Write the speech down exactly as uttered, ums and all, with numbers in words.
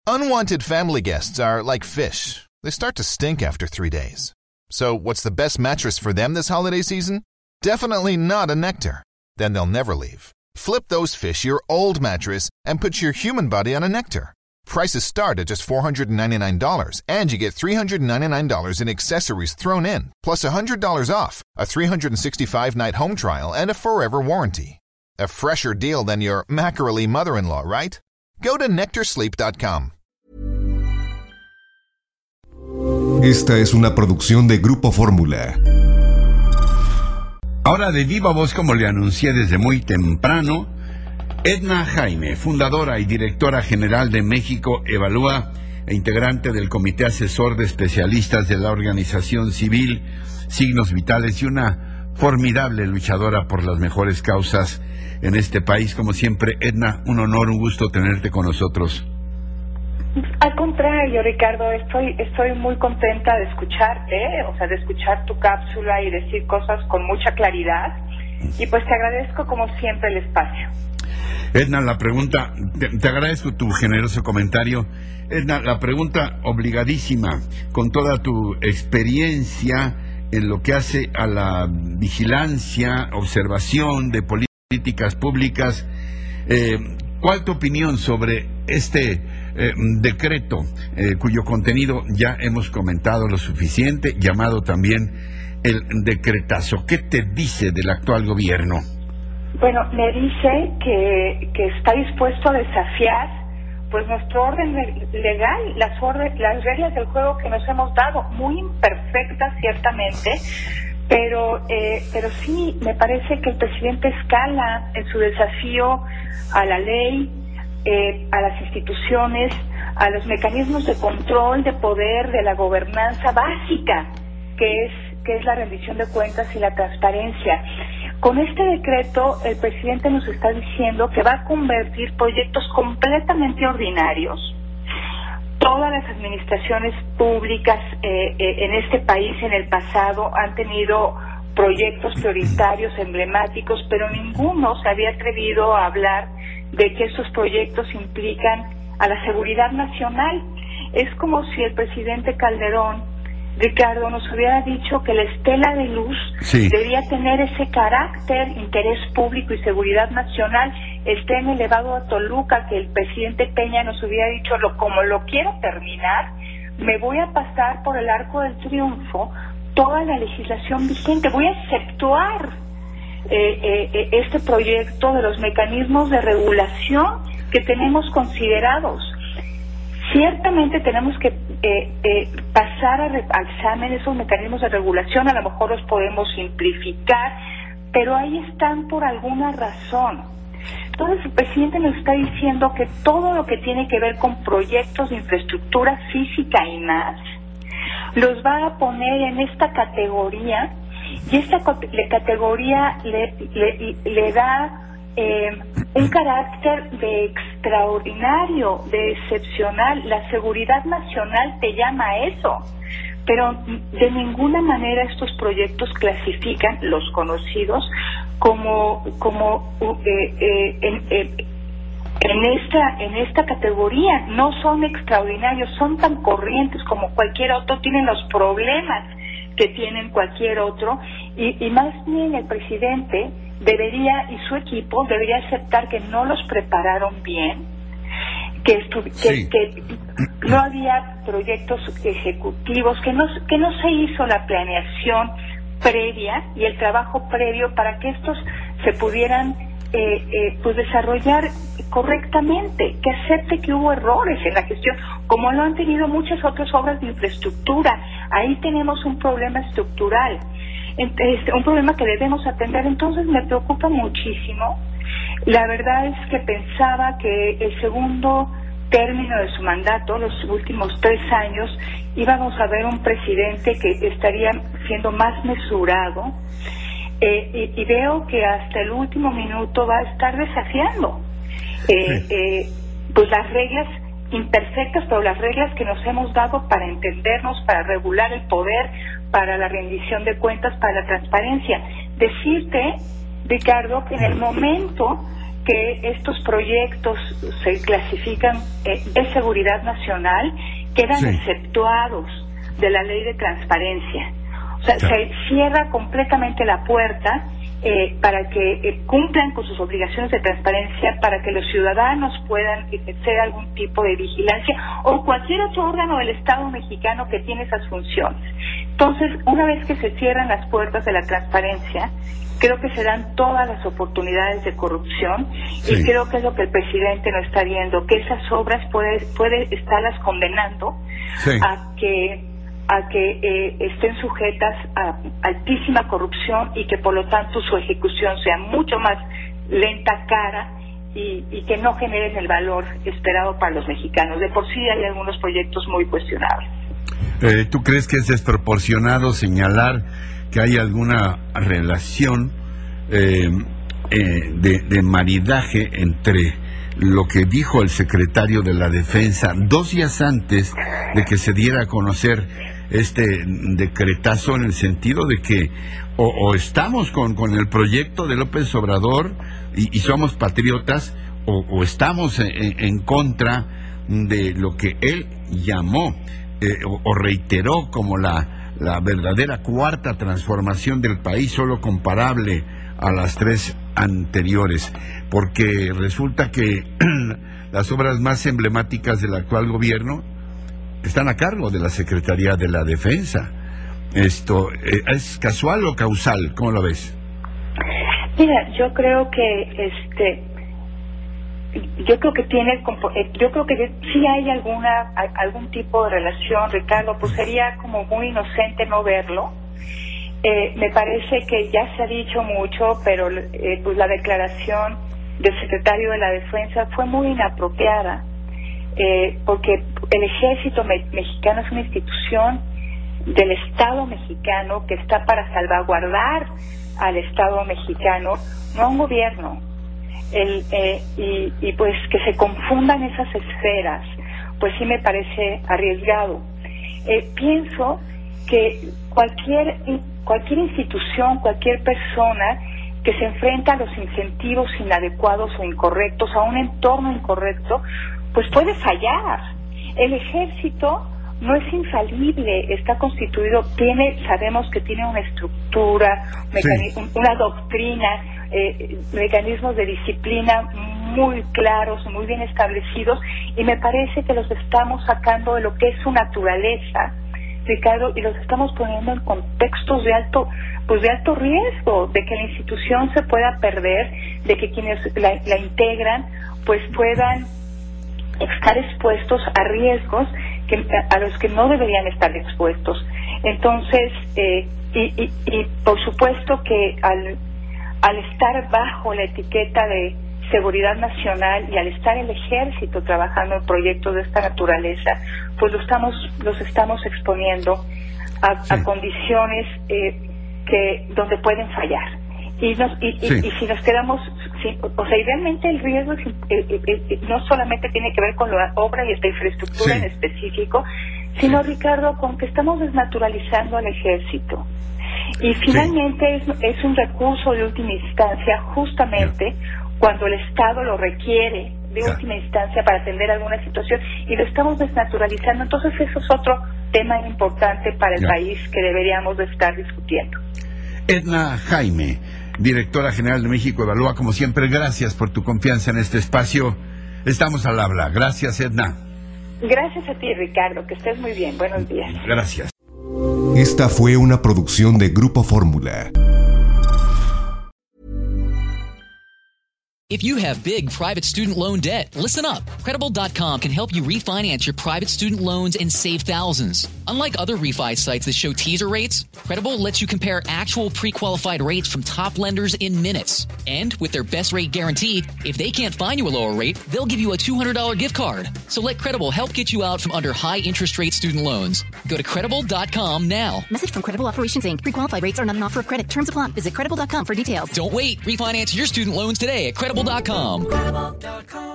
Unwanted family guests are like fish. They start to stink after three days. So what's the best mattress for them this holiday season? Definitely not a Nectar. Then they'll never leave. Flip those fish your old mattress and put your human body on a Nectar. Prices start at just four hundred ninety-nine dollars, and you get three hundred ninety-nine dollars in accessories thrown in, plus one hundred dollars off, a three hundred sixty-five night home trial, and a forever warranty. A fresher deal than your mackerel mother-in-law, right? Go to nectar sleep dot com. Esta es una producción de Grupo Fórmula. Ahora de viva voz, como le anuncié desde muy temprano, Edna Jaime, fundadora y directora general de México Evalúa e integrante del Comité Asesor de Especialistas de la Organización Civil Signos Vitales y una formidable luchadora por las mejores causas en este país. Como siempre, Edna, un honor, un gusto tenerte con nosotros. Al contrario, Ricardo, estoy estoy muy contenta de escucharte, o sea, de escuchar tu cápsula y decir cosas con mucha claridad, y pues te agradezco como siempre el espacio. Edna, la pregunta, te, te agradezco tu generoso comentario. Edna, la pregunta obligadísima, con toda tu experiencia en lo que hace a la vigilancia, observación de políticas públicas, eh, ¿cuál tu opinión sobre este eh, decreto eh, cuyo contenido ya hemos comentado lo suficiente, llamado también el decretazo? ¿Qué te dice del actual gobierno? Bueno, me dice que, que está dispuesto a desafiar pues nuestro orden legal, las, orden, las reglas del juego que nos hemos dado, muy imperfectas ciertamente, pero eh, pero sí me parece que el presidente escala en su desafío a la ley, eh, a las instituciones, a los mecanismos de control, de poder, de la gobernanza básica, que es que es la rendición de cuentas y la transparencia. Con este decreto, el presidente nos está diciendo que va a convertir proyectos completamente ordinarios. Todas las administraciones públicas eh, eh, en este país en el pasado han tenido proyectos prioritarios, emblemáticos, pero ninguno se había atrevido a hablar de que esos proyectos implican a la seguridad nacional. Es como si el presidente Calderón, Ricardo, nos hubiera dicho que la estela de luz sí. debía tener ese carácter, interés público y seguridad nacional. Esté en elevado a Toluca, que el presidente Peña nos hubiera dicho, lo, como lo quiero terminar, me voy a pasar por el arco del triunfo toda la legislación vigente, voy a exceptuar eh, eh, este proyecto de los mecanismos de regulación que tenemos considerados. Ciertamente tenemos que eh, eh, pasar a, re, a examen esos mecanismos de regulación, a lo mejor los podemos simplificar, pero ahí están por alguna razón. Entonces el presidente nos está diciendo que todo lo que tiene que ver con proyectos de infraestructura física y más, los va a poner en esta categoría, y esta categoría le, le, le da Eh, un carácter de extraordinario, de excepcional. La seguridad nacional te llama a eso, pero de ninguna manera estos proyectos clasifican los conocidos como como eh, eh, en, eh, en esta en esta categoría. No son extraordinarios, son tan corrientes como cualquier otro, tienen los problemas que tienen cualquier otro, y, y más bien el presidente debería, y su equipo debería aceptar que no los prepararon bien, que, estu- sí. que, que no había proyectos ejecutivos, que no que no se hizo la planeación previa y el trabajo previo para que estos se pudieran eh, eh, pues desarrollar correctamente, que acepte que hubo errores en la gestión, como lo han tenido muchas otras obras de infraestructura. Ahí tenemos un problema estructural, un problema que debemos atender. Entonces me preocupa muchísimo. La verdad es que pensaba que el segundo término de su mandato, los últimos tres años, íbamos a ver un presidente que estaría siendo más mesurado, eh, y, y veo que hasta el último minuto va a estar desafiando eh, sí. eh, pues las reglas imperfectas, pero las reglas que nos hemos dado para entendernos, para regular el poder, para la rendición de cuentas, para la transparencia. Decirte, Ricardo, que en el momento que estos proyectos se clasifican eh, de seguridad nacional, quedan sí. exceptuados de la ley de transparencia. O sea, claro. se cierra completamente la puerta eh, para que eh, cumplan con sus obligaciones de transparencia, para que los ciudadanos puedan ejercer algún tipo de vigilancia o cualquier otro órgano del Estado mexicano que tiene esas funciones. Entonces, una vez que se cierran las puertas de la transparencia, creo que se dan todas las oportunidades de corrupción sí. y creo que es lo que el presidente no está viendo, que esas obras puede, puede estarlas condenando sí. a que a que eh, estén sujetas a altísima corrupción y que por lo tanto su ejecución sea mucho más lenta, cara y, y que no generen el valor esperado para los mexicanos. De por sí hay algunos proyectos muy cuestionables. Eh, ¿Tú crees que es desproporcionado señalar que hay alguna relación eh, eh, de, de maridaje entre lo que dijo el secretario de la Defensa dos días antes de que se diera a conocer este decretazo, en el sentido de que o, o estamos con, con el proyecto de López Obrador y, y somos patriotas, o, o estamos en, en contra de lo que él llamó eh, o, o reiteró como la, la verdadera cuarta transformación del país, solo comparable a las tres anteriores, porque resulta que las obras más emblemáticas del actual gobierno están a cargo de la Secretaría de la Defensa. Esto eh, ¿es casual o causal? ¿Cómo lo ves? Mira, yo creo que este yo creo que tiene yo creo que sí hay alguna algún tipo de relación, Ricardo, pues sería como muy inocente no verlo. Eh, me parece que ya se ha dicho mucho, pero eh, pues la declaración del secretario de la Defensa fue muy inapropiada. Eh, porque el ejército me- mexicano es una institución del Estado mexicano que está para salvaguardar al Estado mexicano, no a un gobierno. El, eh, y, y pues que se confundan esas esferas, pues sí me parece arriesgado. Eh, pienso que cualquier cualquier institución, cualquier persona que se enfrenta a los incentivos inadecuados o incorrectos, a un entorno incorrecto, pues puede fallar. El ejército no es infalible, está constituido, tiene, sabemos que tiene una estructura, mecani- sí. una doctrina, eh, mecanismos de disciplina muy claros, muy bien establecidos, y me parece que los estamos sacando de lo que es su naturaleza, Ricardo, y los estamos poniendo en contextos de alto, pues de alto riesgo, de que la institución se pueda perder, de que quienes la, la integran, pues puedan estar expuestos a riesgos que, a los que no deberían estar expuestos. Entonces, eh, y, y, y por supuesto que al, al estar bajo la etiqueta de seguridad nacional y al estar el ejército trabajando en proyectos de esta naturaleza, pues lo estamos, los estamos exponiendo a, sí. a condiciones eh, que donde pueden fallar. Y, nos, y, sí. y, y si nos quedamos, si, o sea, y realmente el riesgo es, eh, eh, no solamente tiene que ver con la obra y esta infraestructura sí. en específico, sino, sí. Ricardo, con que estamos desnaturalizando al ejército. Y finalmente sí. es, es un recurso de última instancia, justamente sí. cuando el Estado lo requiere de sí. última instancia para atender alguna situación, y lo estamos desnaturalizando. Entonces eso es otro tema importante para el sí. país que deberíamos de estar discutiendo. Edna Jaime, directora general de México Evalúa, como siempre, gracias por tu confianza en este espacio. Estamos al habla. Gracias, Edna. Gracias a ti, Ricardo. Que estés muy bien. Buenos días. Gracias. Esta fue una producción de Grupo Fórmula. If you have big private student loan debt, listen up. Credible dot com can help you refinance your private student loans and save thousands. Unlike other refi sites that show teaser rates, Credible lets you compare actual pre-qualified rates from top lenders in minutes. And with their best rate guarantee, if they can't find you a lower rate, they'll give you a two hundred dollars gift card. So let Credible help get you out from under high interest rate student loans. Go to Credible dot com now. Message from Credible Operations, Incorporated. Pre-qualified rates are not an offer of credit. Terms apply. Visit Credible dot com for details. Don't wait. Refinance your student loans today at Credible dot com. Credible dot com.